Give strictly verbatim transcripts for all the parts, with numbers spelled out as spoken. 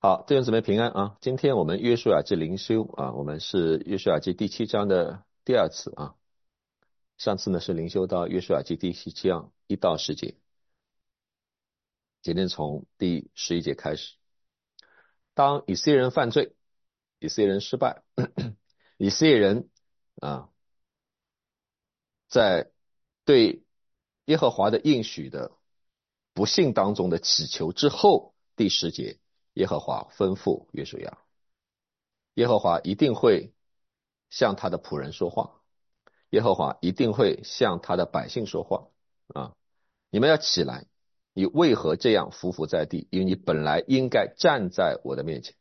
好，弟兄姊妹平安啊！今天我们约书亚记灵修啊，我们是约书亚记第七章的第二次啊。上次呢是灵修到约书亚记第七章一到十节，今天从第十一节开始。当以色列人犯罪，以色列人失败，以色列人啊在对耶和华的应许的不幸当中的祈求之后，第十节，耶和华吩咐约书亚。耶和华一定会向他的仆人说话，耶和华一定会向他的百姓说话啊！你们要起来，你为何这样匍匐在地？因为你本来应该站在我的面前，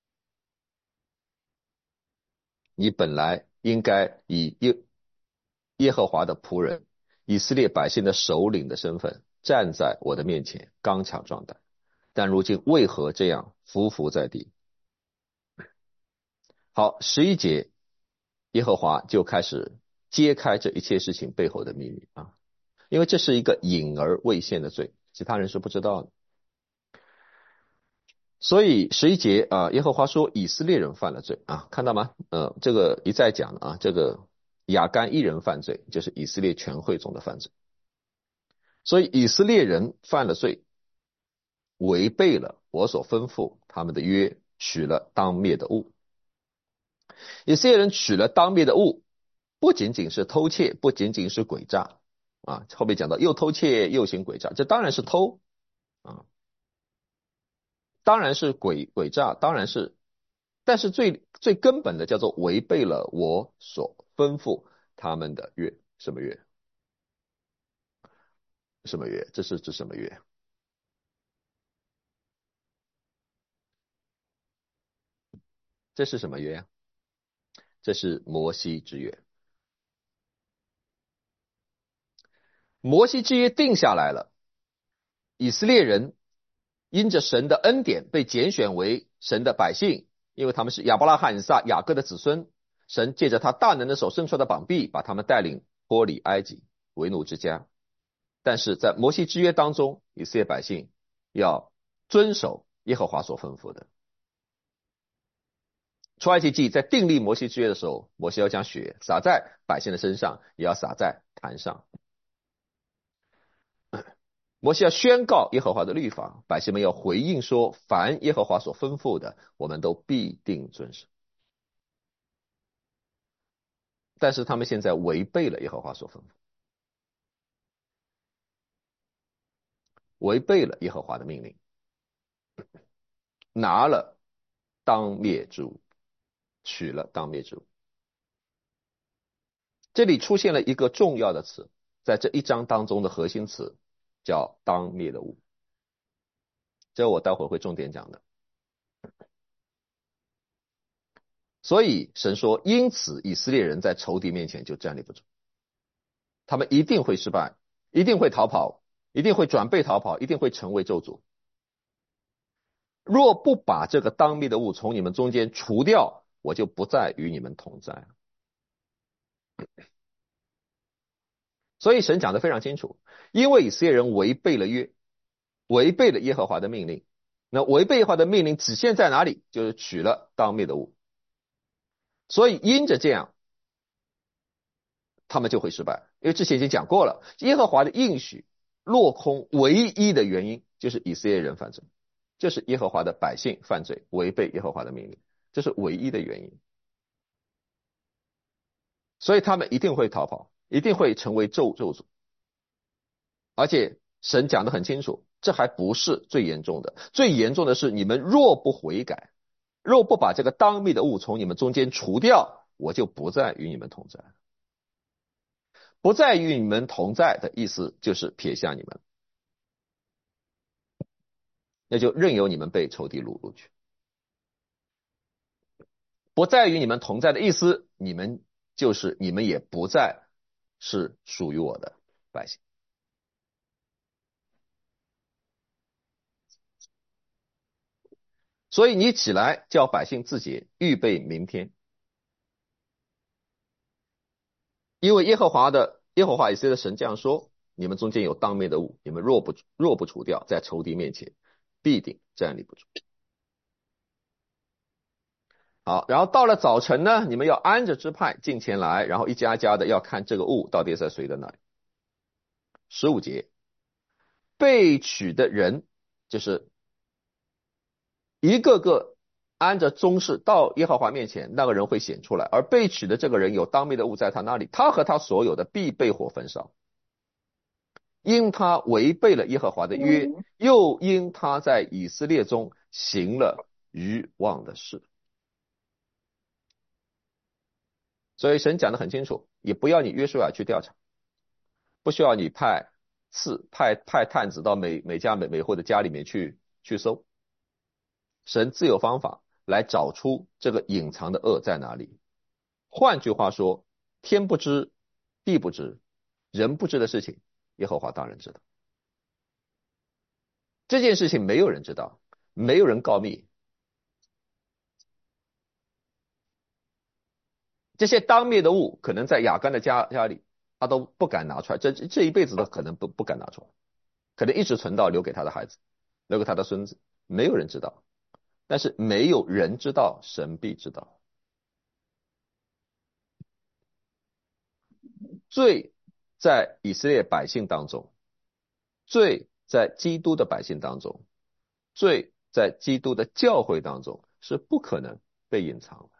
你本来应该以耶耶和华的仆人、以色列百姓的首领的身份站在我的面前，刚强壮胆。但如今为何这样匍匐在地？好，十一节，耶和华就开始揭开这一切事情背后的秘密啊，因为这是一个隐而未现的罪，其他人是不知道的。所以十一节啊，耶和华说以色列人犯了罪啊，看到吗？呃，这个一再讲啊，这个亚干一人犯罪，就是以色列全会中的犯罪。所以以色列人犯了罪，违背了我所吩咐他们的约，取了当灭的物。以色列人取了当灭的物，不仅仅是偷窃，不仅仅是诡诈啊，后面讲到又偷窃又行诡诈，这当然是偷啊，当然是诡诡诈，当然是，但是最最根本的叫做违背了我所吩咐他们的约。什么约？什么约？这是指什么约？这是什么约？这是摩西之约。摩西之约定下来了，以色列人因着神的恩典被拣选为神的百姓，因为他们是亚伯拉罕、以撒、雅各的子孙，神借着他大能的手伸出的膀臂，把他们带领脱离埃及为奴之家。但是在摩西之约当中，以色列百姓要遵守耶和华所吩咐的。出埃及记在订立摩西之约的时候，摩西要将血洒在百姓的身上，也要洒在坛上。摩西要宣告耶和华的律法，百姓们要回应说，凡耶和华所吩咐的，我们都必定遵守。但是他们现在违背了耶和华所吩咐，违背了耶和华的命令，拿了当灭之物，取了当灭之物。这里出现了一个重要的词，在这一章当中的核心词叫当灭的物，这我待会会重点讲的。所以神说，因此以色列人在仇敌面前就站立不住，他们一定会失败，一定会逃跑，一定会转背逃跑，一定会成为咒诅。若不把这个当灭的物从你们中间除掉，我就不再与你们同在。所以神讲得非常清楚，因为以色列人违背了约，违背了耶和华的命令，那违背耶和华的命令体现在哪里？就是取了当灭的物。所以因着这样，他们就会失败，因为之前已经讲过了，耶和华的应许落空唯一的原因就是以色列人犯罪，就是耶和华的百姓犯罪，违背耶和华的命令，这是唯一的原因。所以他们一定会逃跑，一定会成为咒咒诅。而且神讲得很清楚，这还不是最严重的，最严重的是你们若不悔改，若不把这个当灭的物从你们中间除掉，我就不再与你们同在。不再与你们同在的意思就是撇下你们，那就任由你们被仇敌掳入去。不再与你们同在的意思，你们就是你们也不再是属于我的百姓。所以你起来叫百姓自洁，预备明天。因为耶和华的耶和华以色列的神这样说：你们中间有当灭的物，你们若不若不除掉，在仇敌面前必定站立不住。 好，然后到了早晨呢，你们要按着支派进前来，然后一家家的要看这个物到底在谁的那里。十五节，被取的人就是一个个按着宗室到耶和华面前，那个人会显出来，而被取的这个人有当灭的物在他那里，他和他所有的必被火焚烧，因他违背了耶和华的约，又因他在以色列中行了愚妄的事。所以神讲得很清楚，也不要你约书亚去调查，不需要你派次派派探子到每每家每每户的家里面去去搜，神自有方法来找出这个隐藏的恶在哪里。换句话说，天不知地不知人不知的事情，耶和华当然知道。这件事情没有人知道，没有人告密，这些当灭的物可能在亚干的家家里他都不敢拿出来，这这一辈子都可能不不敢拿出来，可能一直存到留给他的孩子，留给他的孙子，没有人知道。但是没有人知道，神必知道。罪在以色列百姓当中，罪在基督的百姓当中，罪在基督的教会当中是不可能被隐藏的，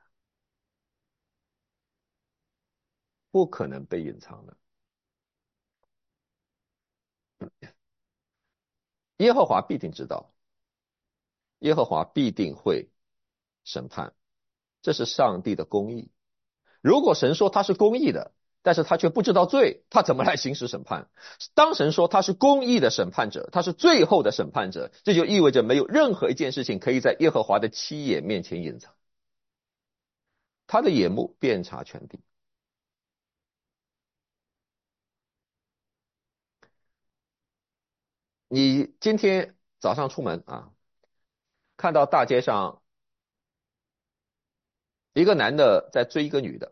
不可能被隐藏的。耶和华必定知道，耶和华必定会审判，这是上帝的公义。如果神说他是公义的，但是他却不知道罪，他怎么来行使审判？当神说他是公义的审判者，他是最后的审判者，这就意味着没有任何一件事情可以在耶和华的七眼面前隐藏，他的眼目遍察全地。你今天早上出门啊，看到大街上一个男的在追一个女的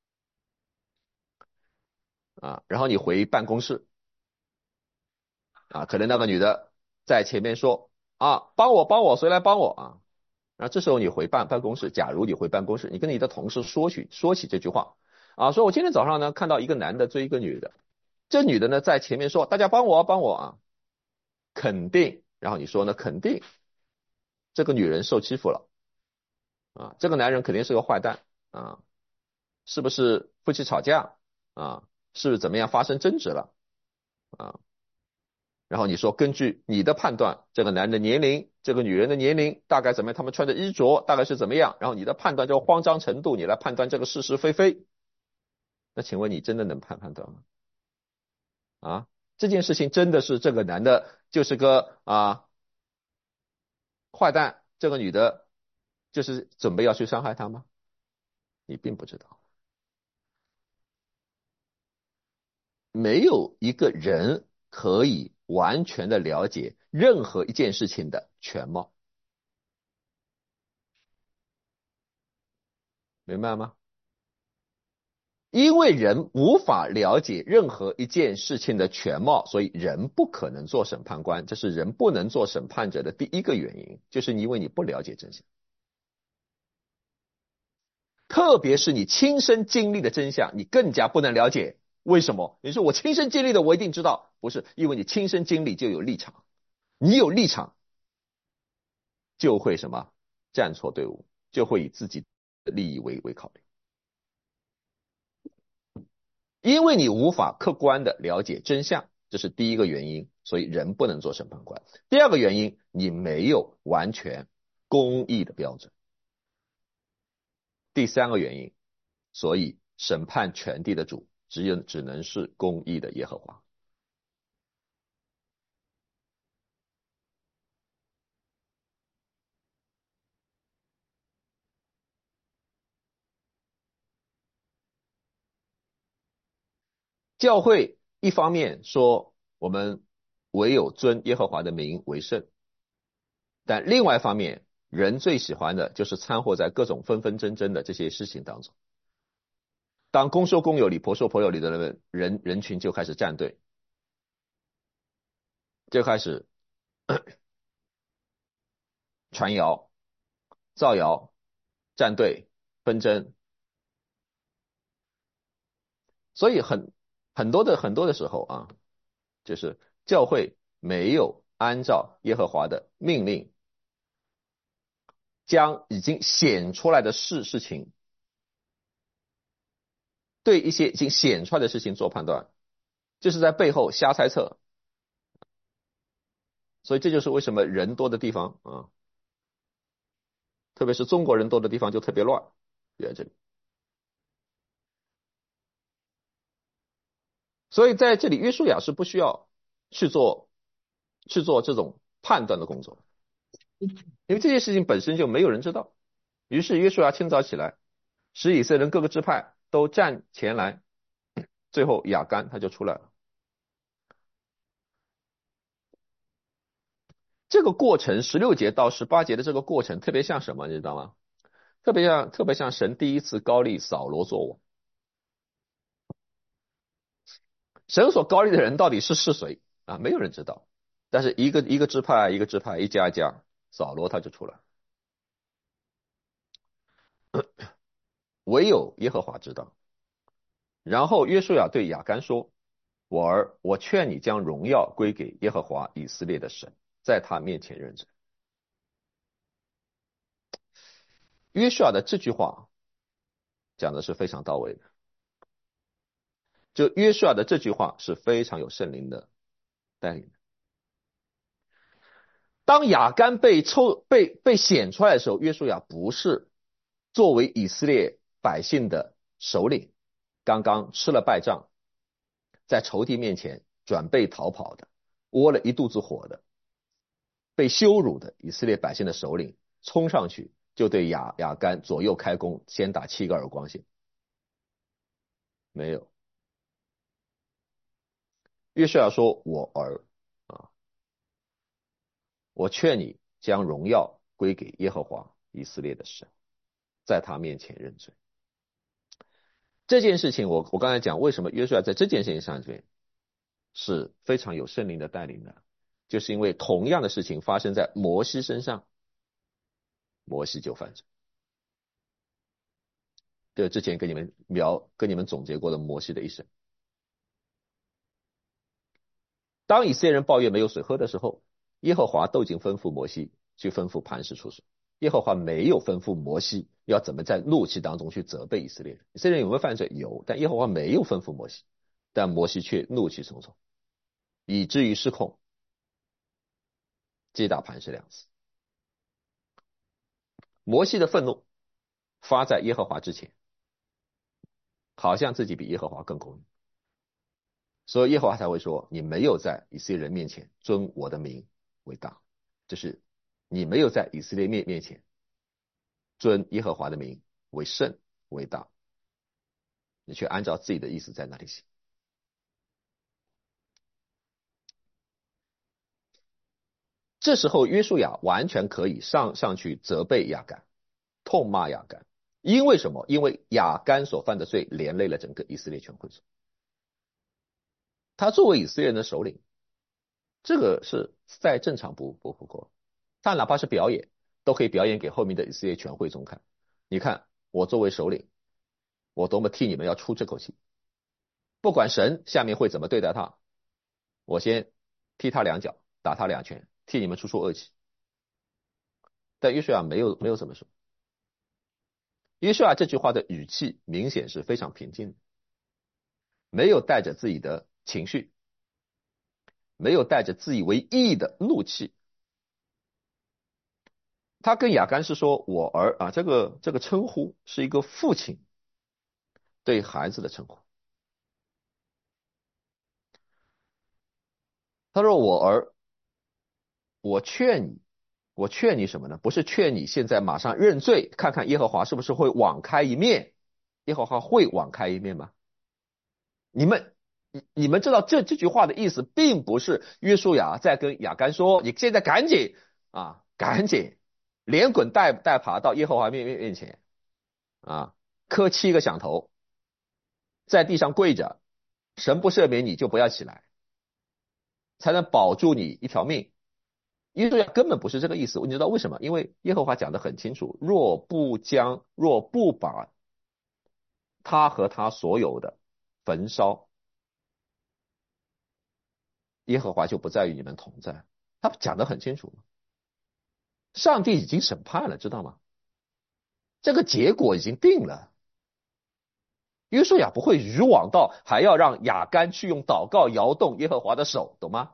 啊，然后你回办公室啊，可能那个女的在前面说啊，帮我帮我，谁来帮我啊？然后这时候你回办办公室，假如你回办公室，你跟你的同事说起说起这句话啊，说我今天早上呢看到一个男的追一个女的，这女的呢在前面说大家帮我帮我啊，肯定，然后你说呢肯定这个女人受欺负了啊，这个男人肯定是个坏蛋啊，是不是夫妻吵架啊？是不是怎么样发生争执了啊？然后你说根据你的判断，这个男的年龄，这个女人的年龄大概怎么样，他们穿的衣着大概是怎么样，然后你的判断这个慌张程度，你来判断这个是是非非。那请问你真的能判判断吗？啊，这件事情真的是这个男的就是个啊坏蛋，这个女的就是准备要去伤害他吗？你并不知道，没有一个人可以完全的了解任何一件事情的全貌，明白吗？因为人无法了解任何一件事情的全貌，所以人不可能做审判官，这是人不能做审判者的第一个原因，就是因为你不了解真相。特别是你亲身经历的真相，你更加不能了解。为什么？你说我亲身经历的，我一定知道，不是，因为你亲身经历就有立场，你有立场就会什么站错队伍，就会以自己的利益为为考虑。因为你无法客观的了解真相，这是第一个原因，所以人不能做审判官。第二个原因，你没有完全公义的标准。第三个原因，所以审判全地的主只有只能是公义的耶和华。教会一方面说我们唯有尊耶和华的名为圣，但另外一方面，人最喜欢的就是掺和在各种纷纷争争的这些事情当中。当公说公有理，婆说婆有理的人人人群就开始站队，就开始传谣、造谣， 站队、纷争。所以很很多的很多的时候啊，就是教会没有按照耶和华的命令，将已经显出来的事事情，对一些已经显出来的事情做判断，就是在背后瞎猜测。所以这就是为什么人多的地方啊，特别是中国人多的地方就特别乱，就在这里。所以在这里，约书亚是不需要去做去做这种判断的工作，因为这件事情本身就没有人知道。于是约书亚清早起来，使以色列人各个支派都站前来，最后亚干他就出来了。这个过程十六节到十八节的这个过程特别像什么，你知道吗？特别像特别像神第一次高立扫罗做王。神所高立的人到底是是谁啊？没有人知道。但是一个一个支派一个支派一家一家，扫罗他就出来，唯有耶和华知道。然后约书亚对亚干说：我儿，我劝你将荣耀归给耶和华以色列的神，在他面前认罪。约书亚的这句话讲的是非常到位的，就约书亚的这句话是非常有圣灵的带领的。当亚干被抽被被显出来的时候，约书亚不是作为以色列百姓的首领，刚刚吃了败仗，在仇敌面前转背逃跑的，窝了一肚子火的，被羞辱的以色列百姓的首领，冲上去就对亚亚干左右开弓，先打七个耳光线。没有。约书亚说：我儿啊，我劝你将荣耀归给耶和华以色列的神，在他面前认罪。这件事情我我刚才讲，为什么约书亚在这件事情上面是非常有圣灵的带领的，就是因为同样的事情发生在摩西身上，摩西就犯罪。这之前跟你们描跟你们总结过的摩西的一生。当以色列人抱怨没有水喝的时候，耶和华都已经吩咐摩西去吩咐磐石出水。耶和华没有吩咐摩西要怎么在怒气当中去责备以色列人。以色列人有没有犯罪？有，但耶和华没有吩咐摩西，但摩西却怒气冲冲，以至于失控，击打磐石两次。摩西的愤怒发在耶和华之前，好像自己比耶和华更公义，所以耶和华才会说：你没有在以色列人面前尊我的名为大，就是你没有在以色列面面前尊耶和华的名为圣为大，你却按照自己的意思在那里写。这时候约书亚完全可以上上去责备亚干，痛骂亚干。因为什么？因为亚干所犯的罪连累了整个以色列全会众。他作为以色列人的首领，这个是再正常不不不过。他哪怕是表演，都可以表演给后面的以色列全会众看。你看，我作为首领，我多么替你们要出这口气。不管神下面会怎么对待他，我先踢他两脚，打他两拳，替你们出出恶气。但约书亚没有没有这么说。约书亚这句话的语气明显是非常平静的，没有带着自己的情绪，没有带着自以为意的怒气。他跟亚干是说：我儿啊，这个这个称呼是一个父亲对孩子的称呼。他说：我儿，我劝你，我劝你什么呢？不是劝你现在马上认罪，看看耶和华是不是会网开一面。耶和华会网开一面吗？你们你你们知道这这句话的意思，并不是约书亚在跟亚干说：你现在赶紧啊，赶紧连滚带带爬到耶和华面面面前啊，磕七个响头，在地上跪着，神不赦免你就不要起来，才能保住你一条命。 约书亚根本不是这个意思，你知道为什么？因为耶和华讲得很清楚，若不将，若不把他和他所有的焚烧，耶和华就不再与你们同在。他讲得很清楚，上帝已经审判了，知道吗？这个结果已经定了。约书亚不会渔网到还要让亚干去用祷告摇动耶和华的手，懂吗？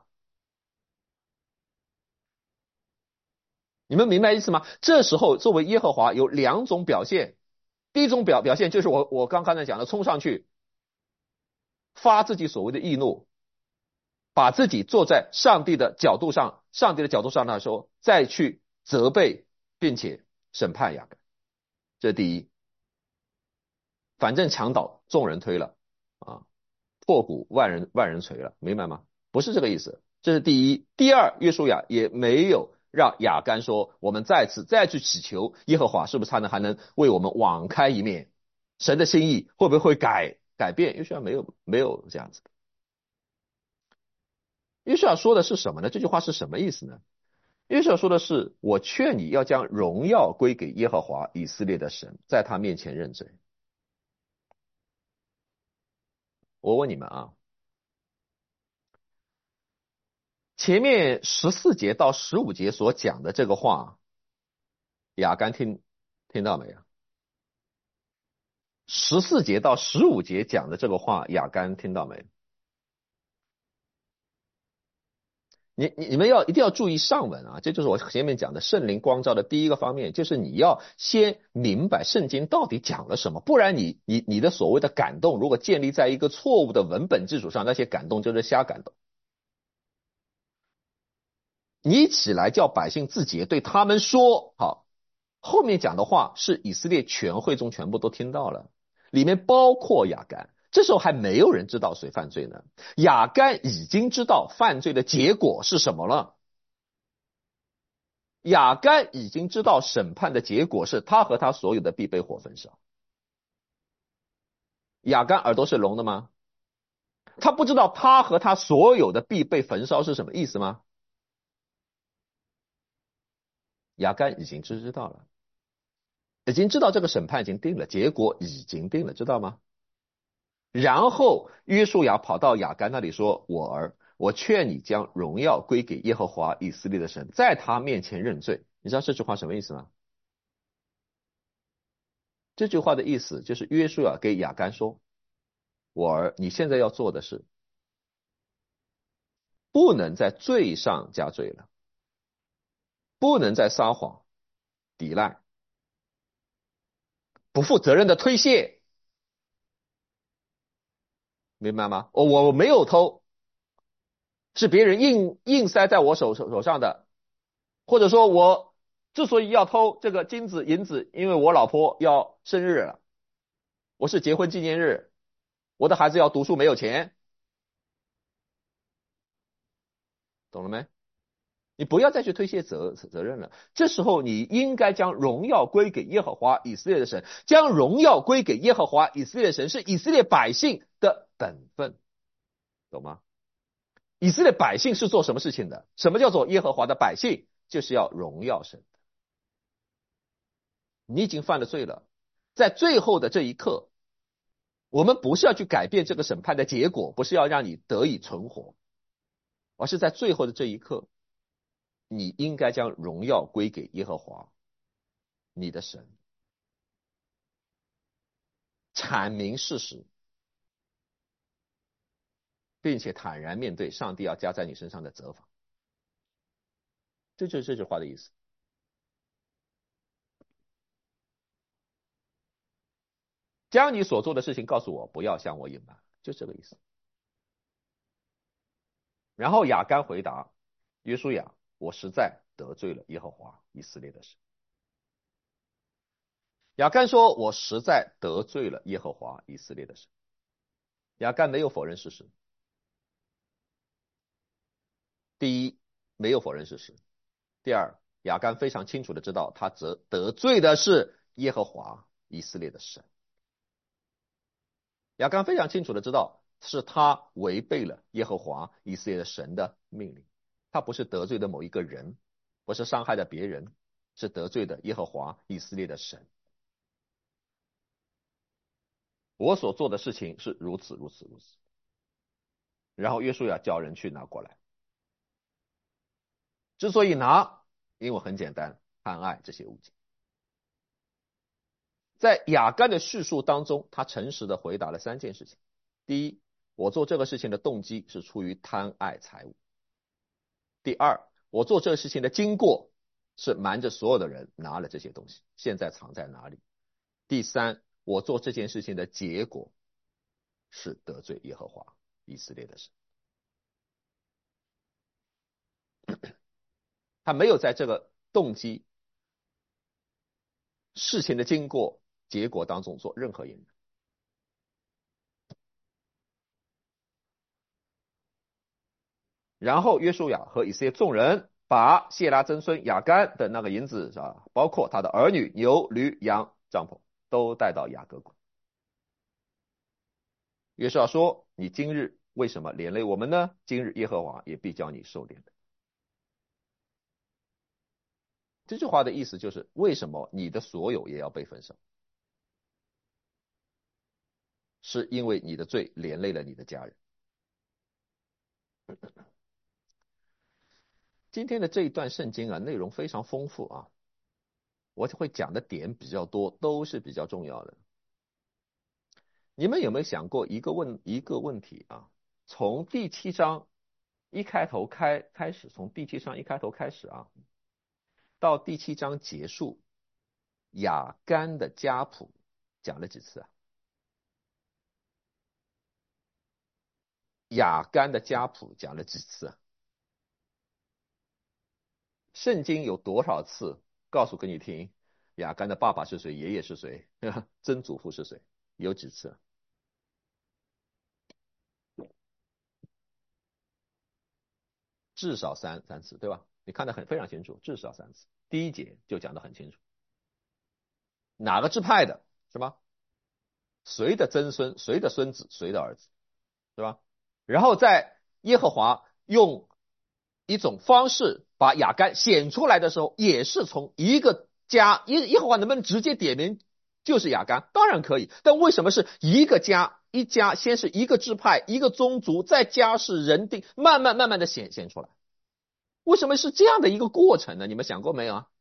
你们明白意思吗？这时候作为耶和华有两种表现，第一种表表现就是我我刚刚才讲的，冲上去发自己所谓的易怒，把自己坐在上帝的角度上，上帝的角度上来说，再去责备并且审判亚干，这是第一。反正墙倒众人推了啊，破鼓万人万人锤了，明白吗？不是这个意思，这是第一。第二，约书亚也没有让亚干说，我们再次再去祈求耶和华，是不是他能还能为我们网开一面？神的心意会不会会改改变？约书亚没有没有这样子的。约书亚说的是什么呢？这句话是什么意思呢？约书亚说的是，我劝你要将荣耀归给耶和华以色列的神，在他面前认罪。我问你们啊，前面十四节到十五节所讲的这个话，亚干听听到没有？十四节到十五节讲的这个话，亚干听到没有？你你你们要一定要注意上文啊，这就是我前面讲的圣灵光照的第一个方面，就是你要先明白圣经到底讲了什么，不然你你你的所谓的感动，如果建立在一个错误的文本基础上，那些感动就是瞎感动。你起来叫百姓自洁，对他们说，好，后面讲的话是以色列全会中全部都听到了，里面包括亚干。这时候还没有人知道谁犯罪呢，亚干已经知道犯罪的结果是什么了。亚干已经知道审判的结果是他和他所有的必被火焚烧。亚干耳朵是聋的吗？他不知道他和他所有的必被焚烧是什么意思吗？亚干已经知知道了，已经知道这个审判已经定了，结果已经定了，知道吗？然后约书亚跑到亚干那里说：“我儿，我劝你将荣耀归给耶和华以色列的神，在他面前认罪。”你知道这句话什么意思吗？这句话的意思就是约书亚给亚干说：“我儿，你现在要做的是，不能在罪上加罪了，不能再撒谎、抵赖、不负责任的推卸，明白吗？我我没有偷，是别人硬硬塞在我手手手上的，或者说我之所以要偷这个金子银子，因为我老婆要生日了，我是结婚纪念日，我的孩子要读书没有钱，懂了没？你不要再去推卸责责任了，这时候你应该将荣耀归给耶和华以色列的神，将荣耀归给耶和华以色列的神是以色列百姓的本分，懂吗？以色列百姓是做什么事情的？什么叫做耶和华的百姓？就是要荣耀神。你已经犯了罪了，在最后的这一刻，我们不是要去改变这个审判的结果，不是要让你得以存活，而是在最后的这一刻，你应该将荣耀归给耶和华你的神，阐明事实，并且坦然面对上帝要加在你身上的责罚。这就是这句话的意思。将你所做的事情告诉我，不要向我隐瞒，就这个意思。然后亚干回答约书亚：“我实在得罪了耶和华以色列的神。”亚干说：“我实在得罪了耶和华以色列的神。”亚干没有否认事实。第一，没有否认事实；第二，亚干非常清楚的知道他得得罪的是耶和华以色列的神。亚干非常清楚的知道是他违背了耶和华以色列的神的命令，他不是得罪的某一个人， 不是伤害的别人，是得罪的耶和华以色列的神。我所做的事情是如此如此如此。然后约书亚叫人去拿过来。之所以拿，因为很简单，贪爱这些物件。在亚干的叙述当中，他诚实的回答了三件事情。第一，我做这个事情的动机是出于贪爱财物。第二，我做这个事情的经过是瞒着所有的人拿了这些东西，现在藏在哪里。第三，我做这件事情的结果是得罪耶和华以色列的神。他没有在这个动机、事情的经过、结果当中做任何隐瞒。然后约书亚和以色列众人把谢拉曾孙亚干的那个银子啊，包括他的儿女、牛、驴、羊、帐篷，都带到雅各国。约书亚说：“你今日为什么连累我们呢？今日耶和华也必叫你受连累。”这句话的意思就是，为什么你的所有也要被焚烧？是因为你的罪连累了你的家人。今天的这一段圣经啊，内容非常丰富啊，我会讲的点比较多，都是比较重要的。你们有没有想过一个问一个问题啊？从第七章一开头开开始，从第七章一开头开始啊，到第七章结束，亚干的家谱讲了几次啊？亚干的家谱讲了几次啊？圣经有多少次告诉给你听，亚干的爸爸是谁，爷爷是谁，曾祖父是谁？有几次？至少三三次，对吧？你看得很非常清楚，至少三次。第一节就讲得很清楚，哪个支派的，是吧？谁的曾孙，谁的孙子，谁的儿子，对吧？然后在耶和华用一种方式把亚干显出来的时候，也是从一个家，耶耶和华能不能直接点名就是亚干？当然可以，但为什么是一个家一家，先是一个支派一个宗族，再家世人定，慢慢慢慢的显现出来？为什么是这样的一个过程呢？你们想过没有啊？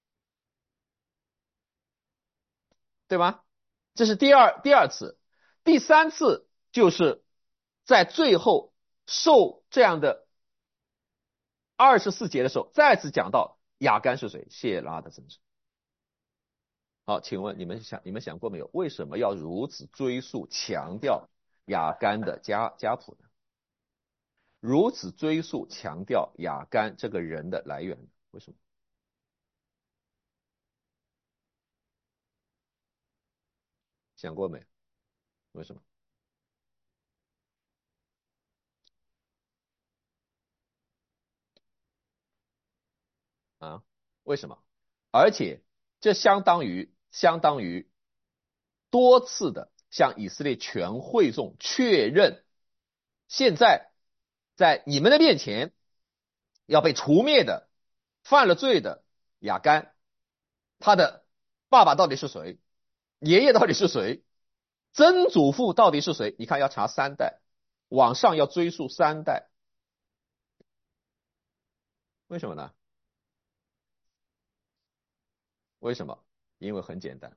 对吧？这是第二第二次。第三次就是在最后受这样的二十四节的时候，再次讲到亚干是谁？谢拉的曾孙。好，请问你们想你们想过没有？为什么要如此追溯强调亚干的家家谱呢？如此追溯强调亚干这个人的来源，为什么？想过没？为什么？啊？为什么？而且这相当于相当于多次的向以色列全会众确认，现在在你们的面前要被除灭的、犯了罪的亚干，他的爸爸到底是谁？爷爷到底是谁？曾祖父到底是谁？你看要查三代，往上要追溯三代，为什么呢？为什么？因为很简单，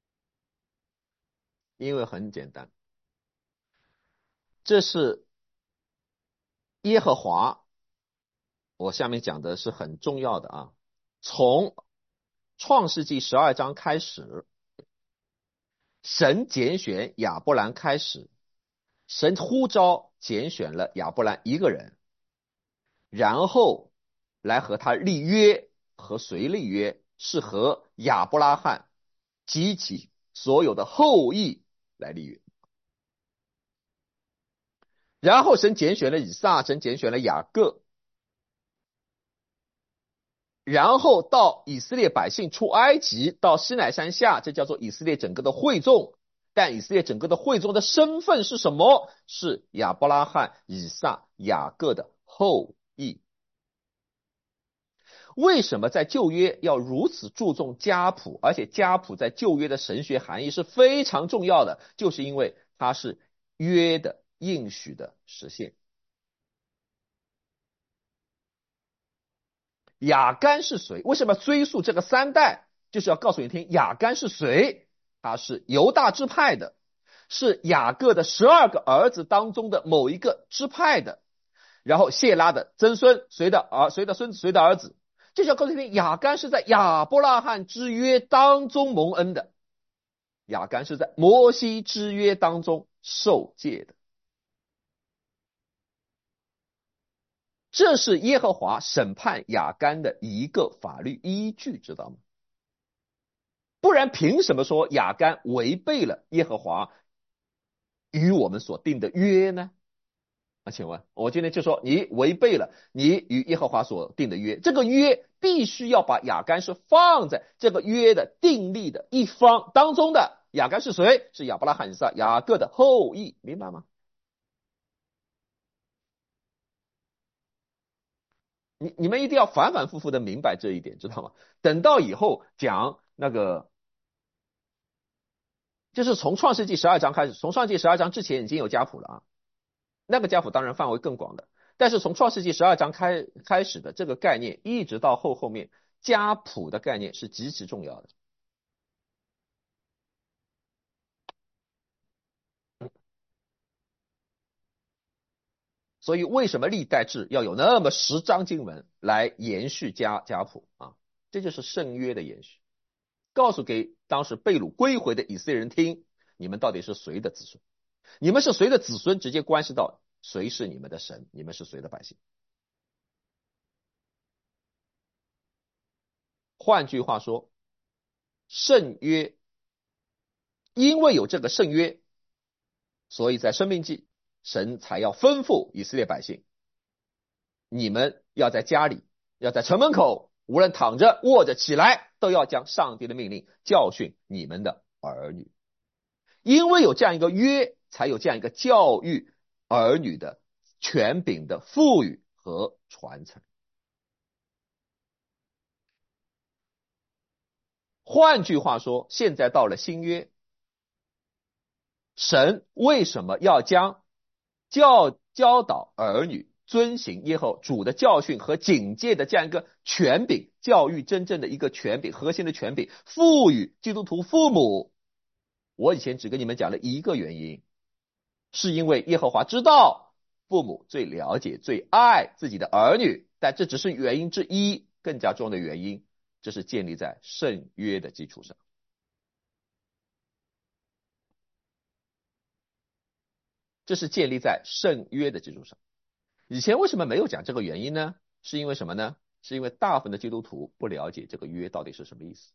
因为很简单，这是耶和华，我下面讲的是很重要的啊。从创世纪十二章开始，神拣选亚伯兰开始，神呼召拣选了亚伯兰一个人，然后来和他立约，和谁立约？是和亚伯拉罕及其所有的后裔来立约。然后神拣选了以撒，神拣选了雅各，然后到以色列百姓出埃及，到西乃山下，这叫做以色列整个的会众。但以色列整个的会众的身份是什么？是亚伯拉罕、以撒、雅各的后裔。 为什么在旧约要如此注重家谱，而且家谱在旧约的神学含义是非常重要的，就是因为它是约的应许的实现。亚干是谁？为什么追溯这个三代？就是要告诉你听，亚干是谁？他是犹大支派的，是雅各的十二个儿子当中的某一个支派的，然后谢拉的曾孙，谁的儿，谁的孙子，谁的儿子？就是要告诉你听，亚干是在亚伯拉罕之约当中蒙恩的，亚干是在摩西之约当中受戒的。这是耶和华审判亚干的一个法律依据，知道吗？不然凭什么说亚干违背了耶和华与我们所定的约呢？啊，请问我今天就说你违背了你与耶和华所定的约，这个约必须要把亚干是放在这个约的订立的一方当中的。亚干是谁？是亚伯拉罕、以撒、雅各的后裔，明白吗？你你们一定要反反复复的明白这一点，知道吗？等到以后讲那个，就是从创世纪十二章开始，从创世纪十二章之前已经有家谱了啊，那个家谱当然范围更广的，但是从创世纪十二章开开始的这个概念，一直到后后面家谱的概念是极其重要的。所以为什么历代志要有那么十章经文来延续家家谱啊？这就是圣约的延续，告诉给当时被掳归回的以色列人听，你们到底是谁的子孙？你们是谁的子孙，直接关系到谁是你们的神，你们是谁的百姓。换句话说，圣约，因为有这个圣约，所以在申命记，神才要吩咐以色列百姓，你们要在家里，要在城门口，无论躺着卧着起来，都要将上帝的命令教训你们的儿女。因为有这样一个约，才有这样一个教育儿女的权柄的赋予和传承。换句话说，现在到了新约，神为什么要将教教导儿女遵行耶和华主的教训和警戒的这样一个权柄，教育真正的一个权柄，核心的权柄，赋予基督徒父母？我以前只跟你们讲了一个原因，是因为耶和华知道父母最了解、最爱自己的儿女，但这只是原因之一，更加重要的原因，这是建立在圣约的基础上。这是建立在圣约的基础上。以前为什么没有讲这个原因呢？是因为什么呢？是因为大部分的基督徒不了解这个约到底是什么意思，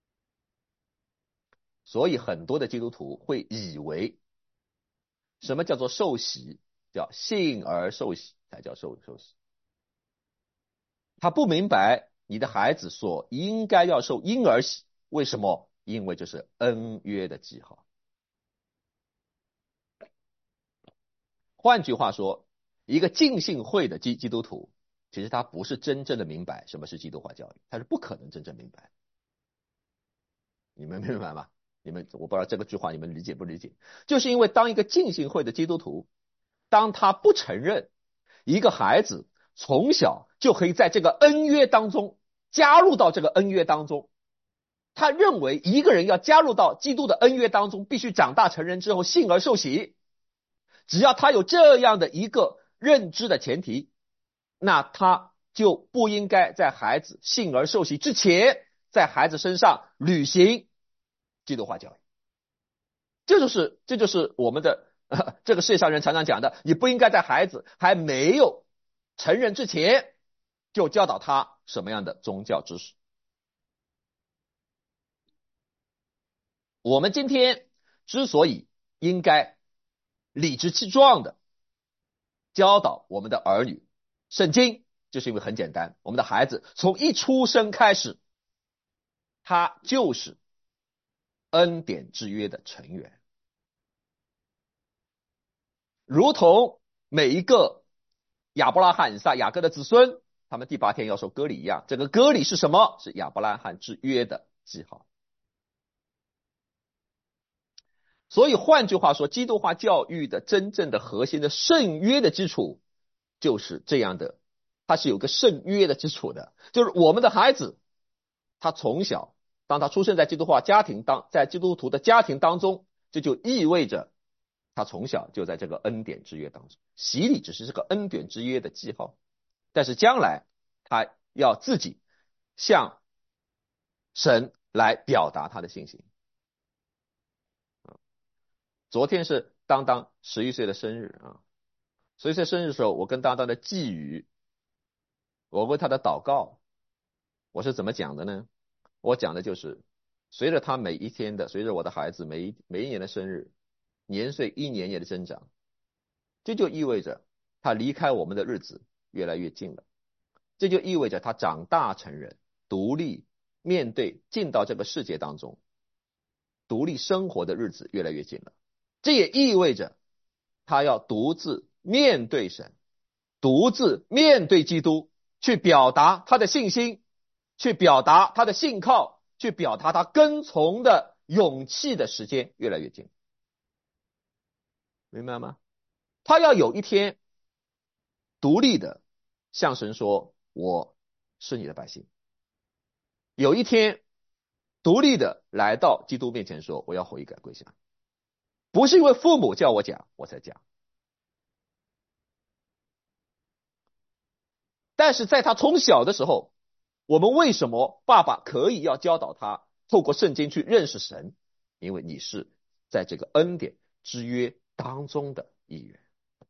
所以很多的基督徒会以为什么叫做受洗，叫信而受洗才叫受受洗。他不明白你的孩子所应该要受婴儿洗，为什么？因为这是恩约的记号。换句话说，一个浸信会的基基督徒，其实他不是真正的明白什么是基督化教育，他是不可能真正明白。你们明白吗？你们我不知道这个句话你们理解不理解？就是因为当一个浸信会的基督徒，当他不承认一个孩子从小就可以在这个恩约当中加入到这个恩约当中，他认为一个人要加入到基督的恩约当中，必须长大成人之后信而受洗。只要他有这样的一个认知的前提，那他就不应该在孩子信而受洗之前，在孩子身上履行基督化教育。这就是这就是我们的、呃、这个世界上人常常讲的，你不应该在孩子还没有成人之前就教导他什么样的宗教知识。我们今天之所以应该理直气壮的教导我们的儿女圣经，就是因为很简单，我们的孩子从一出生开始，他就是恩典之约的成员，如同每一个亚伯拉罕、以撒、雅各的子孙， 他们第八天要受割礼一样。这个割礼是什么？是亚伯拉罕之约的记号。所以换句话说，基督化教育的真正的核心的圣约的基础就是这样的，它是有个圣约的基础的，就是我们的孩子，他从小当他出生在基督化家庭当，在基督徒的家庭当中，这就意味着他从小就在这个恩典之约当中，洗礼只是这个恩典之约的记号，但是将来他要自己向神来表达他的信心。昨天是当当十一岁的生日啊，十一岁生日的时候，我跟当当的寄语，我为他的祷告，我是怎么讲的呢？我讲的就是，随着他每一天的，随着我的孩子每一每一年的生日，年岁一年年的增长，这就意味着他离开我们的日子越来越近了，这就意味着他长大成人，独立面对进到这个世界当中，独立生活的日子越来越近了。这也意味着他要独自面对神，独自面对基督，去表达他的信心，去表达他的信靠，去表达他跟从的勇气的时间越来越近。明白吗？他要有一天独立的向神说，我是你的百姓。有一天独立的来到基督面前说，我要悔改归向。不是因为父母叫我讲我才讲，但是在他从小的时候，我们为什么爸爸可以要教导他透过圣经去认识神？因为你是在这个恩典之约当中的一员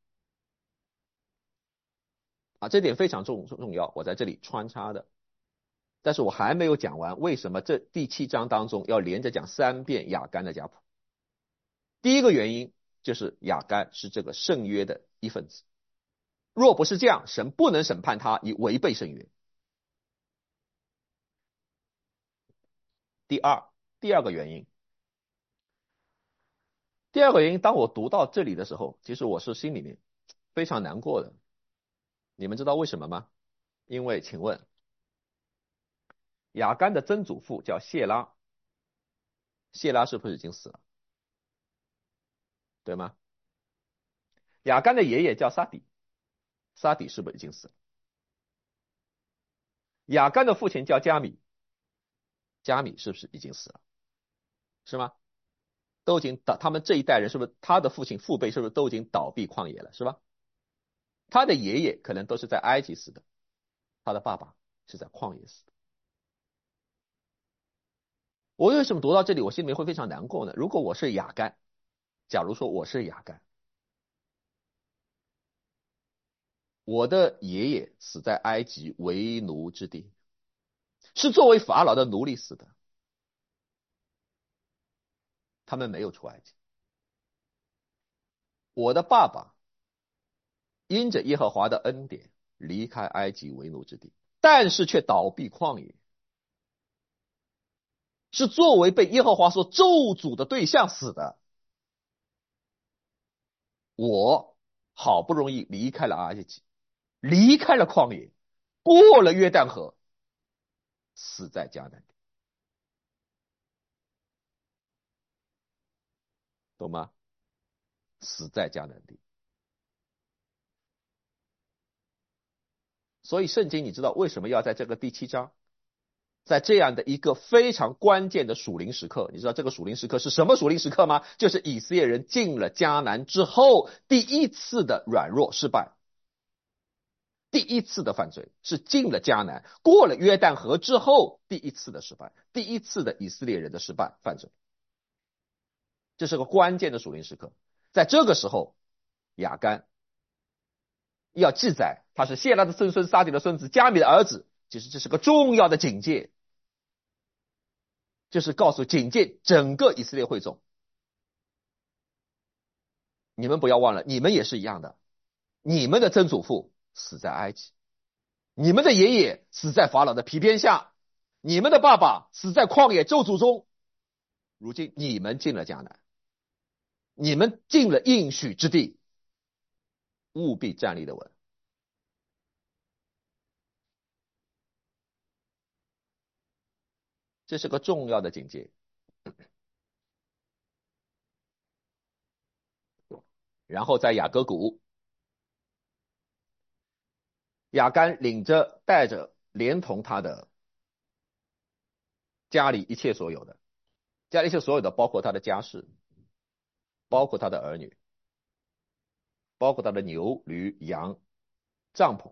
啊，这点非常重重要，我在这里穿插的。但是我还没有讲完，为什么这第七章当中要连着讲三遍亚干的家谱？第一个原因就是亚干是这个圣约的一份子，若不是这样，神不能审判他以违背圣约。第二，第二个原因，第二个原因，当我读到这里的时候，其实我是心里面非常难过的。你们知道为什么吗？因为请问亚干的曾祖父叫谢拉，谢拉是不是已经死了？对吗？亚干的爷爷叫撒底，撒底是不是已经死了？亚干的父亲叫加米，加米是不是已经死了？是吗？都已经倒，他们这一代人是不是他的父亲父辈是不是都已经倒闭旷野了？是吧？他的爷爷可能都是在埃及死的，他的爸爸是在旷野死的。我为什么读到这里，我心里面会非常难过呢？如果我是亚干，假如说我是亚干，我的爷爷死在埃及为奴之地，是作为法老的奴隶死的，他们没有出埃及。我的爸爸因着耶和华的恩典离开埃及为奴之地，但是却倒闭旷野，是作为被耶和华所咒诅的对象死的。我好不容易离开了埃及，离开了旷野，过了约旦河，死在迦南地，懂吗？死在迦南地。所以圣经你知道为什么要在这个第七章，在这样的一个非常关键的属灵时刻，你知道这个属灵时刻是什么属灵时刻吗？就是以色列人进了迦南之后第一次的软弱失败，第一次的犯罪，是进了迦南，过了约旦河之后第一次的失败，第一次的以色列人的失败犯罪。这是个关键的属灵时刻。在这个时候，亚干要记载他是谢拉的曾孙，撒底的孙子，加米的儿子，其实这是个重要的警戒，就是告诉警戒整个以色列会众，你们不要忘了，你们也是一样的，你们的曾祖父死在埃及，你们的爷爷死在法老的皮鞭下，你们的爸爸死在旷野咒诅中，如今你们进了迦南，你们进了应许之地，务必站立的稳。 这是个重要的警戒。然后在雅各谷，亚干领着带着连同他的家里一切所有的，家里一切所有的包括他的家事，包括他的儿女，包括他的牛驴羊帐篷，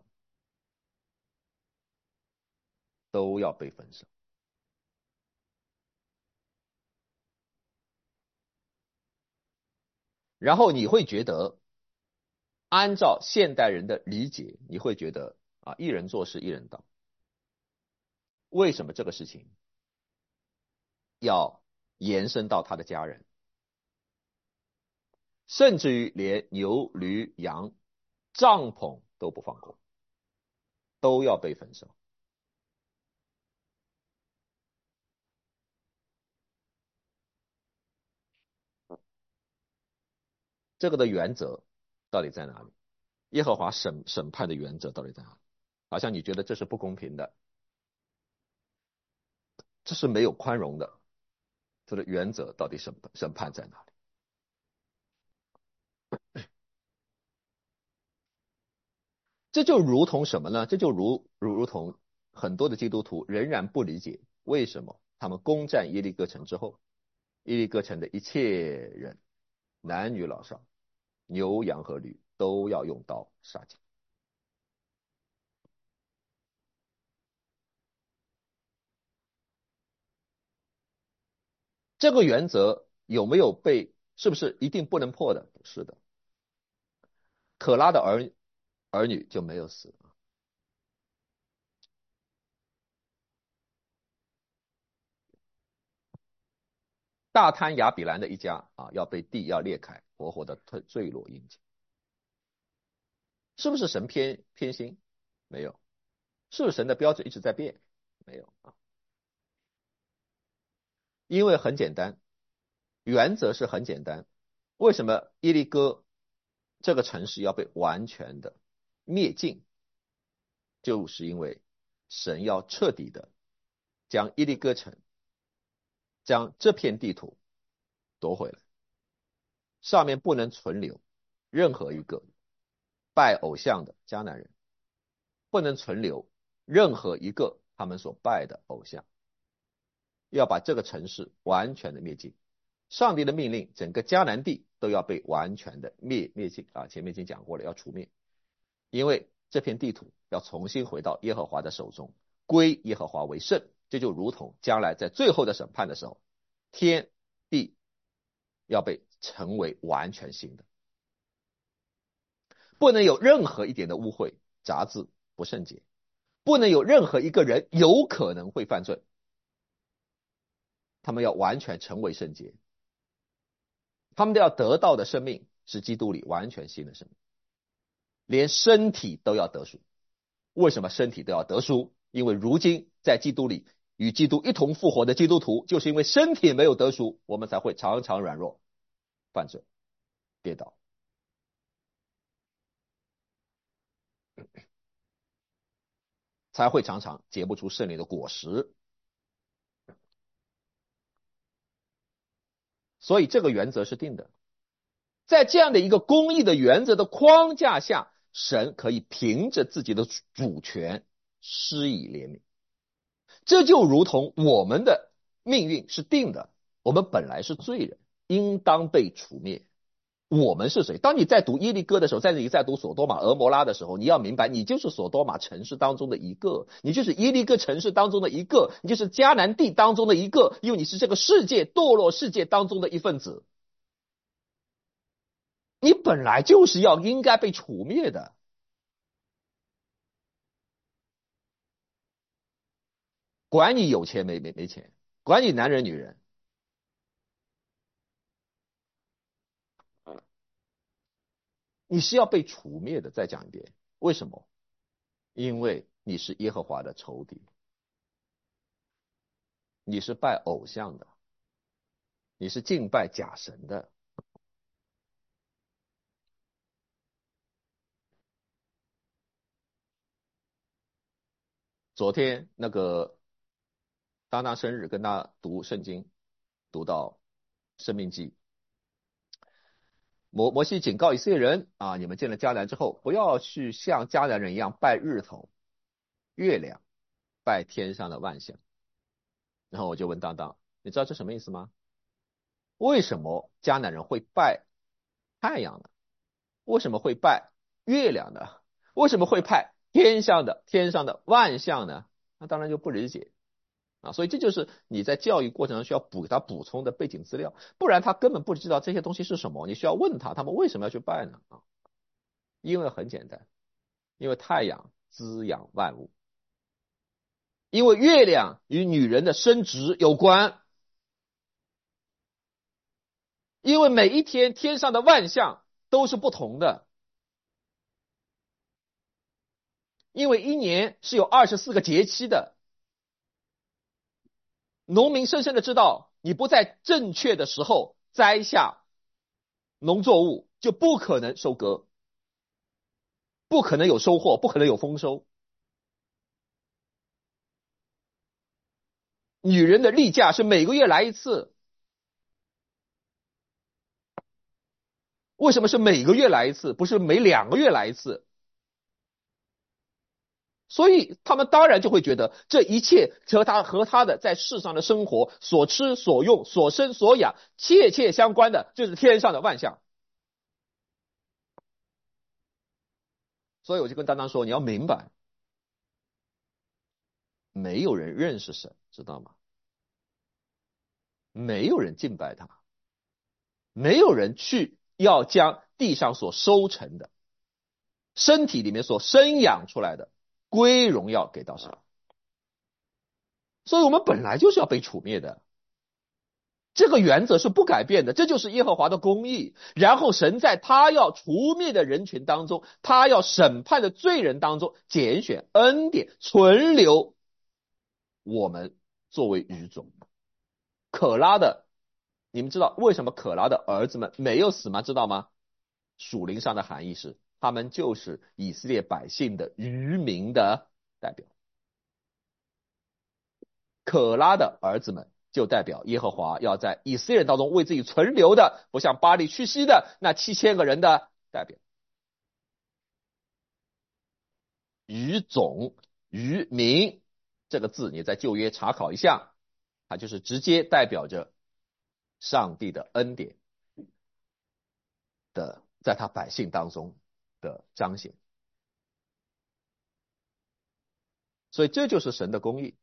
都要被焚烧。然后你会觉得，按照现代人的理解，你会觉得啊，一人做事一人当。为什么这个事情要延伸到他的家人，甚至于连牛驴羊帐篷都不放过，都要被焚烧？这个的原则到底在哪里？耶和华审审判的原则到底在哪里？好像你觉得这是不公平的，这是没有宽容的，这个原则到底审审判在哪里？这就如同什么呢？这就如如如同很多的基督徒仍然不理解为什么他们攻占耶利哥城之后，耶利哥城的一切人，男女老少，牛羊和驴都要用刀杀尽。这个原则有没有被？是不是一定不能破的？不是的。可拉的儿儿女就没有死。大贪亚比兰的一家啊，要被地要裂开，活活的坠坠落阴间。是不是神偏偏心？没有。是不是神的标准一直在变？没有啊。因为很简单，原则是很简单。为什么耶利哥这个城市要被完全的灭尽？就是因为神要彻底的将耶利哥城，将这片地土夺回来，上面不能存留任何一个拜偶像的迦南人，不能存留任何一个他们所拜的偶像，要把这个城市完全的灭尽。上帝的命令，整个迦南地都要被完全的灭灭尽啊！前面已经讲过了，要除灭，因为这片地土要重新回到耶和华的手中，归耶和华为圣。这就如同将来在最后的审判的时候，天地要被成为完全新的，不能有任何一点的污秽、杂质、不圣洁，不能有任何一个人有可能会犯罪，他们要完全成为圣洁，他们都要得到的生命是基督里完全新的生命，连身体都要得赎。为什么身体都要得赎？因为如今在基督里与基督一同复活的基督徒，就是因为身体没有得赎，我们才会常常软弱、犯罪、跌倒，才会常常结不出圣灵的果实。所以这个原则是定的。在这样的一个公义的原则的框架下，神可以凭着自己的主权施以怜悯。这就如同我们的命运是定的，我们本来是罪人，应当被除灭。我们是谁？当你在读耶利哥的时候，在你在读索多玛、俄摩拉的时候，你要明白，你就是索多玛城市当中的一个，你就是耶利哥城市当中的一个，你就是迦南地当中的一个，因为你是这个世界堕落世界当中的一份子。你本来就是要应该被除灭的，管你有钱没没没钱，管你男人女人，你是要被除灭的。再讲一遍，为什么？因为你是耶和华的仇敌，你是拜偶像的，你是敬拜假神的。昨天那个当当生日跟他读圣经，读到生命记。摩摩西警告以色列人啊，你们进了迦南之后，不要去像迦南人一样拜日头、月亮，拜天上的万象。然后我就问当当，你知道这什么意思吗？为什么迦南人会拜太阳呢？为什么会拜月亮呢？为什么会拜天上的天上的万象呢？那当然就不理解啊。所以这就是你在教育过程中需要补给他补充的背景资料，不然他根本不知道这些东西是什么。你需要问他，他们为什么要去拜呢？啊，因为很简单，因为太阳滋养万物，因为月亮与女人的生殖有关，因为每一天天上的万象都是不同的，因为一年是有二十四个节气的。农民深深的知道，你不在正确的时候摘下农作物，就不可能收割，不可能有收获，不可能有丰收。女人的例假是每个月来一次，为什么是每个月来一次，不是每两个月来一次？所以他们当然就会觉得这一切和他和他的在世上的生活所吃所用所生所养切切相关的，就是天上的万象。所以我就跟当当说，你要明白，没有人认识神，知道吗？没有人敬拜他，没有人去要将地上所收成的身体里面所生养出来的归荣耀给到神。所以我们本来就是要被除灭的，这个原则是不改变的，这就是耶和华的公义。然后神在他要除灭的人群当中，他要审判的罪人当中拣选恩典，存留我们作为余种。可拉的，你们知道为什么可拉的儿子们没有死吗？知道吗？属灵上的含义是，他们就是以色列百姓的余民的代表。可拉的儿子们就代表耶和华要在以色列人当中为自己存留的，不像巴黎屈膝的那七千个人的代表。余种、余民这个字，你在旧约查考一下，它就是直接代表着上帝的恩典的，在他百姓当中的彰显。所以这就是神的公义。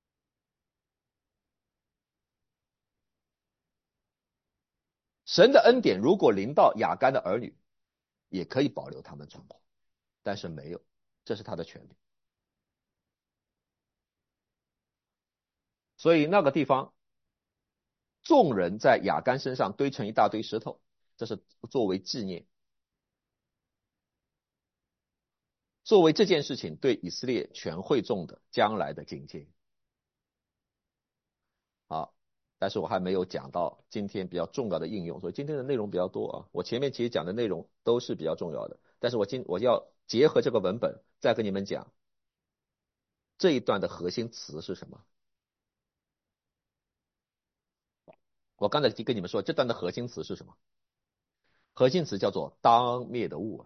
神的恩典如果临到亚干的儿女，也可以保留他们存活，但是没有，这是他的权利。所以那个地方，众人在亚干身上堆成一大堆石头，这是作为纪念，作为这件事情对以色列全会众的将来的警戒。好，但是我还没有讲到今天比较重要的应用，所以今天的内容比较多啊。我前面其实讲的内容都是比较重要的，但是我今我要结合这个文本再跟你们讲这一段的核心词是什么。我刚才已经跟你们说，这段的核心词是什么？核心词叫做当灭的物啊，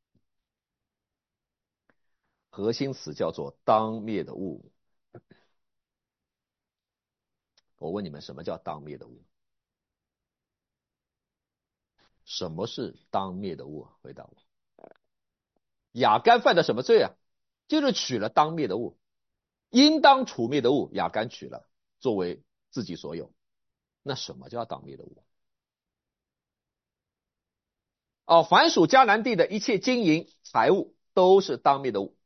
核心词叫做当灭的物。我问你们，什么叫当灭的物？什么是当灭的物？回答我。亚干犯的什么罪啊？就是取了当灭的物，应当除灭的物，亚干取了作为自己所有。那什么叫当灭的物？哦，凡属迦南地的一切金银财物都是当灭的物，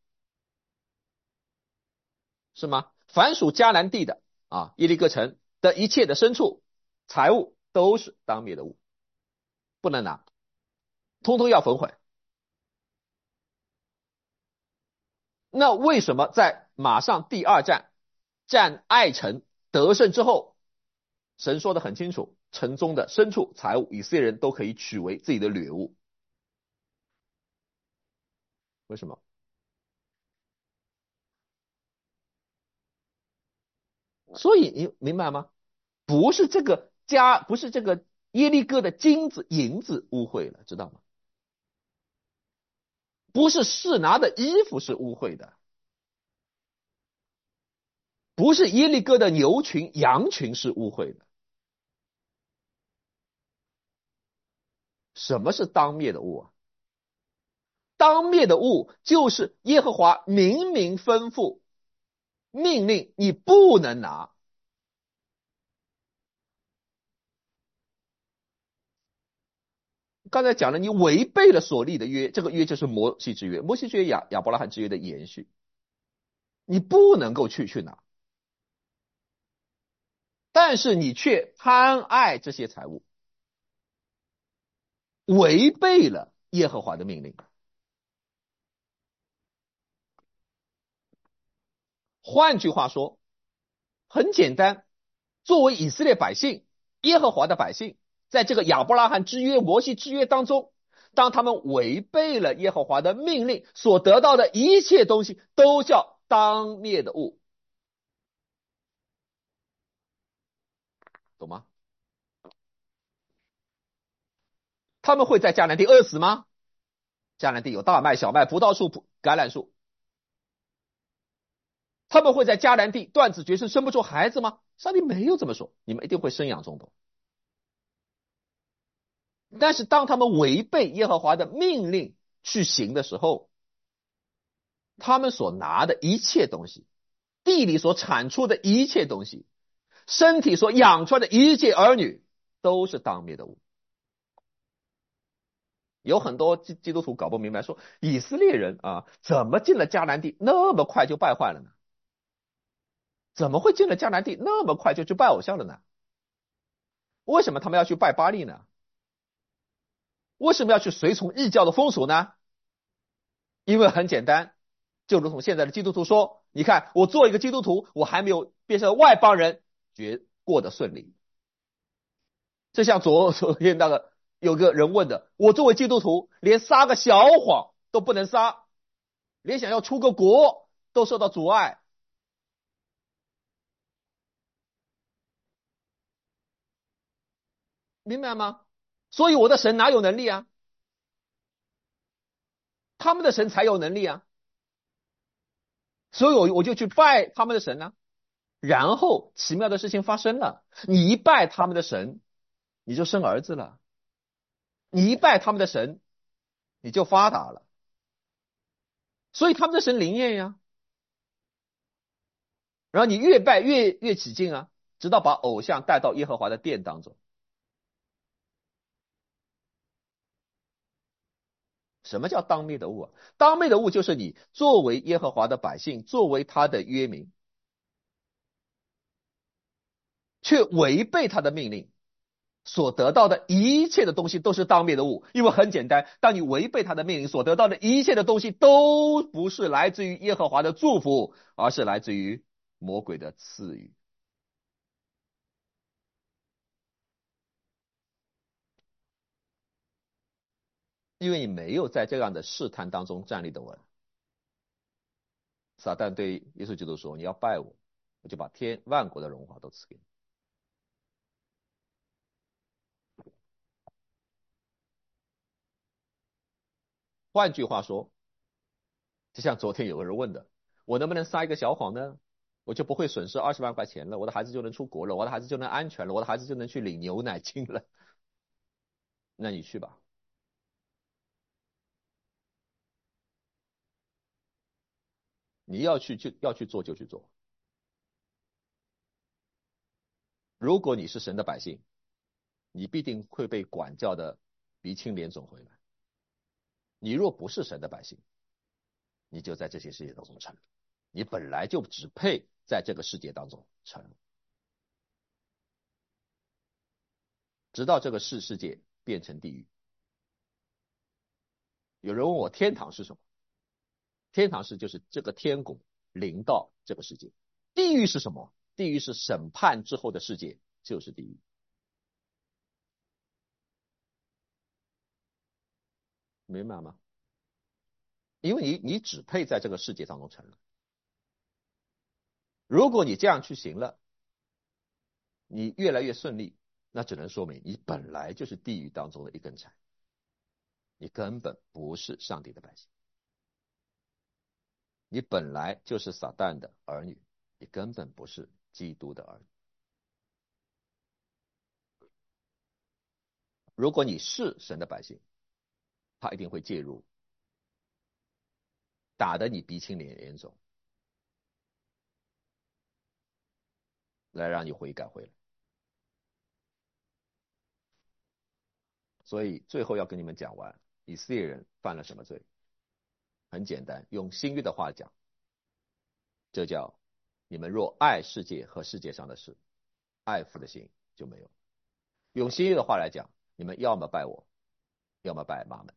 是吗？凡属迦南地的啊，耶利哥城的一切的牲畜财物都是当灭的物，不能拿，通通要焚毁。那为什么在马上第二战战爱城得胜之后，神说的很清楚，城中的牲畜财物以色列人都可以取为自己的掠物？为什么？ 所以你明白吗？不是这个家，不是这个耶利哥的金子银子污秽了，知道吗？不是示拿的衣服是污秽的，不是耶利哥的牛群羊群是污秽的。什么是当灭的物啊？当灭的物就是耶和华明明吩咐命令你不能拿。刚才讲了，你违背了所立的约，这个约就是摩西之约，摩西之约亚亚伯拉罕之约的延续，你不能够去去拿，但是你却贪爱这些财物，违背了耶和华的命令。换句话说，很简单，作为以色列百姓，耶和华的百姓，在这个亚伯拉罕之约、摩西之约当中，当他们违背了耶和华的命令，所得到的一切东西都叫当灭的物，懂吗？他们会在迦南地饿死吗？迦南地有大麦、小麦、葡萄树、橄榄树，他们会在迦南地断子绝孙，生不出孩子吗？上帝没有这么说，你们一定会生养众多。但是当他们违背耶和华的命令去行的时候，他们所拿的一切东西，地里所产出的一切东西，身体所养出来的一切儿女，都是当灭的物。有很多基基督徒搞不明白，说以色列人啊，怎么进了迦南地那么快就败坏了呢？怎么会进了迦南地那么快就去拜偶像了呢？为什么他们要去拜巴利呢？为什么要去随从异教的风俗呢？因为很简单，就如同现在的基督徒说，你看我做一个基督徒，我还没有变成外邦人，觉过得顺利。就像昨昨天那个有个人问的，我作为基督徒，连撒个小谎都不能撒，连想要出个国都受到阻碍，明白吗？所以我的神哪有能力啊？他们的神才有能力啊，所以我我就去拜他们的神啊。然后奇妙的事情发生了，你一拜他们的神，你就生儿子了；你一拜他们的神，你就发达了。所以他们的神灵验呀。然后你越拜越越起劲啊，直到把偶像带到耶和华的殿当中。什么叫当灭的物啊？当灭的物就是你作为耶和华的百姓，作为他的约民，却违背他的命令，所得到的一切的东西都是当灭的物。因为很简单，当你违背他的命令，所得到的一切的东西都不是来自于耶和华的祝福，而是来自于魔鬼的赐予。因为你没有在这样的试探当中站立的稳。撒旦对耶稣基督说：“你要拜我，我就把天万国的荣华都赐给你。”换句话说，就像昨天有个人问的，我能不能撒一个小谎呢？我就不会损失二十万块钱了，我的孩子就能出国了，我的孩子就能安全了，我的孩子就能去领牛奶金了。那你去吧，你要去就要去做就去做。如果你是神的百姓，你必定会被管教的鼻青脸肿回来。你若不是神的百姓，你就在这些世界当中沉沦，你本来就只配在这个世界当中沉沦，直到这个世世界变成地狱。有人问我天堂是什么？天堂是就是这个天国临到这个世界。地狱是什么？地狱是审判之后的世界，就是地狱。明白吗？因为你你只配在这个世界当中沉沦。如果你这样去行了， 你越来越顺利，那只能说明你本来就是地狱当中的一根柴，你根本不是上帝的百姓，你本来就是撒旦的儿女，你根本不是基督的儿女。如果你是神的百姓，他一定会介入，打得你鼻青脸脸肿，来让你悔改回来。所以最后要跟你们讲完，以色列人犯了什么罪？很简单，用新约的话讲，这叫你们若爱世界和世界上的事，爱父的心就没有。用新约的话来讲，你们要么拜我，要么拜马门。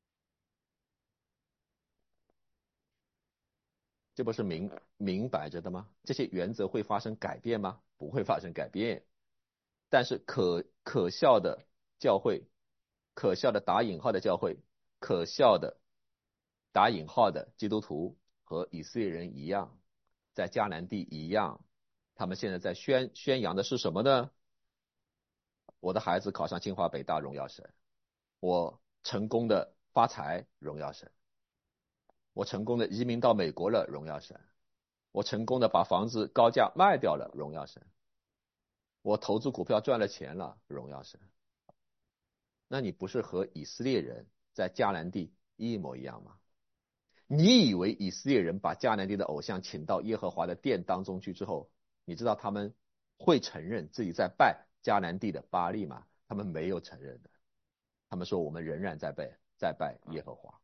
这不是明明摆着的吗？这些原则会发生改变吗？不会发生改变。但是可可笑的教会，可笑的打引号的教会，可笑的打引号的基督徒和以色列人一样，在迦南地一样，他们现在在宣宣扬的是什么呢？我的孩子考上清华北大，荣耀神；我成功的发财，荣耀神；我成功的移民到美国了，荣耀神；我成功的把房子高价卖掉了，荣耀神；我投资股票赚了钱了，荣耀神。那你不是和以色列人在迦南地一模一样吗？你以为以色列人把迦南地的偶像请到耶和华的殿当中去之后，你知道他们会承认自己在拜迦南地的巴力吗？他们没有承认的，他们说我们仍然在拜在拜耶和华，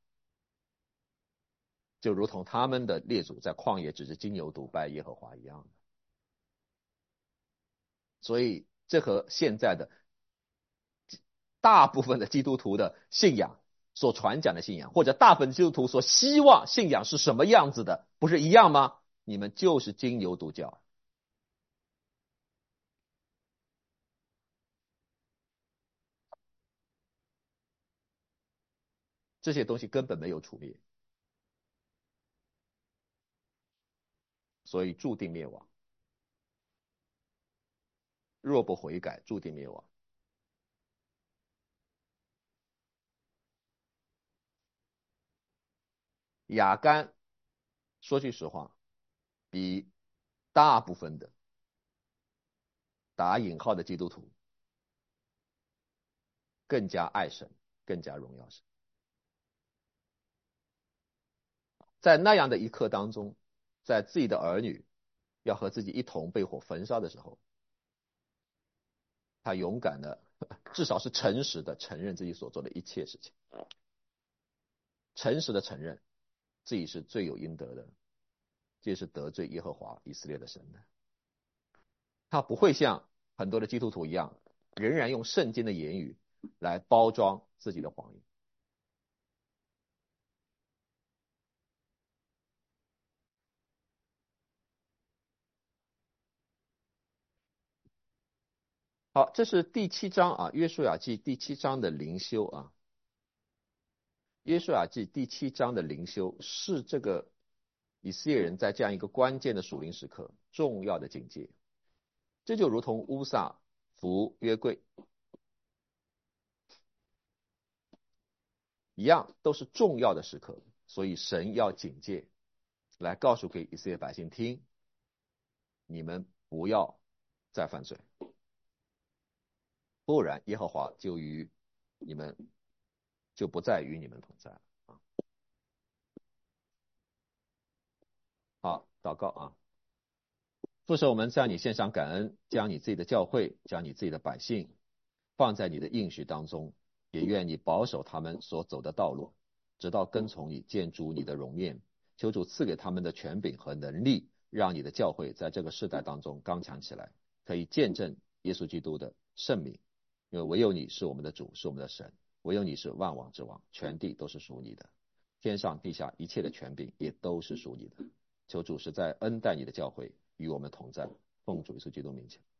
就如同他们的列祖在旷野指着金牛犊拜耶和华一样的。所以这和现在的大部分的基督徒的信仰所传讲的信仰，或者大部分基督徒所希望信仰是什么样子的，不是一样吗？你们就是金牛犊教。这些东西根本没有除灭，所以注定灭亡。若不悔改，注定灭亡。雅干，说句实话，比大部分的打引号的基督徒更加爱神，更加荣耀神。在那样的一刻当中，在自己的儿女要和自己一同被火焚烧的时候，他勇敢的，至少是诚实的承认自己所做的一切事情，诚实的承认自己是罪有应得的，这是得罪耶和华以色列的神的。他不会像很多的基督徒一样，仍然用圣经的言语来包装自己的谎言。好，这是第七章啊，约书亚记第七章的灵修啊。约书亚记第七章的灵修是这个以色列人在这样一个关键的属灵时刻重要的警戒。这就如同乌撒扶约柜一样，都是重要的时刻，所以神要警戒，来告诉给以色列百姓听，你们不要再犯罪，不然耶和华就与你们就不再与你们同在了啊。好，祷告啊。父神，我们向你献上感恩，将你自己的教会，将你自己的百姓放在你的应许当中，也愿你保守他们所走的道路，直到跟从你，见主你的容面。求主赐给他们的权柄和能力，让你的教会在这个世代当中刚强起来，可以见证耶稣基督的圣名。因为唯有你是我们的主，是我们的神，唯有你是万王之王，全地都是属你的，天上地下一切的权柄也都是属你的。求主实在恩待你的教会，与我们同在，奉主耶稣基督名求。